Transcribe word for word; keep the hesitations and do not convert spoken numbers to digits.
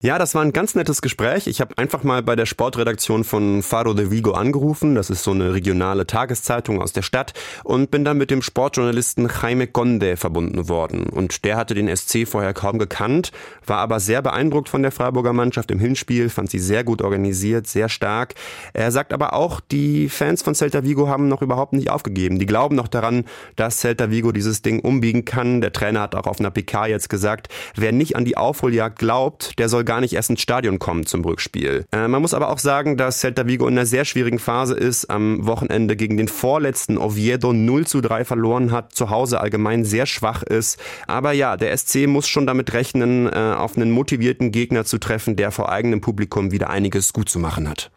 Ja, das war ein ganz nettes Gespräch. Ich habe einfach mal bei der Sportredaktion von Faro de Vigo angerufen. Das ist so eine regionale Tageszeitung aus der Stadt. Und bin dann mit dem Sportjournalisten Jaime Conde verbunden worden. Und der hatte den S C vorher kaum gekannt, war aber sehr beeindruckt von der Freiburger Mannschaft im Hinspiel, fand sie sehr gut organisiert, sehr stark. Er sagt aber auch, die Fans von Celta Vigo haben noch überhaupt nicht aufgegeben. Die glauben noch daran, dass Celta Vigo dieses Ding umbiegen kann. Der Trainer hat auch auf einer P K jetzt gesagt, wer nicht an die Aufholjagd glaubt, der soll gar nicht erst ins Stadion kommen zum Rückspiel. Äh, man muss aber auch sagen, dass Celta Vigo in einer sehr schwierigen Phase ist. Am Wochenende gegen den vorletzten Oviedo null zu drei verloren hat, zu Hause allgemein sehr schwach ist. Aber ja, der S C muss schon damit rechnen, äh, auf einen motivierten Gegner zu treffen, der vor eigenem Publikum wieder einiges gut zu machen hat.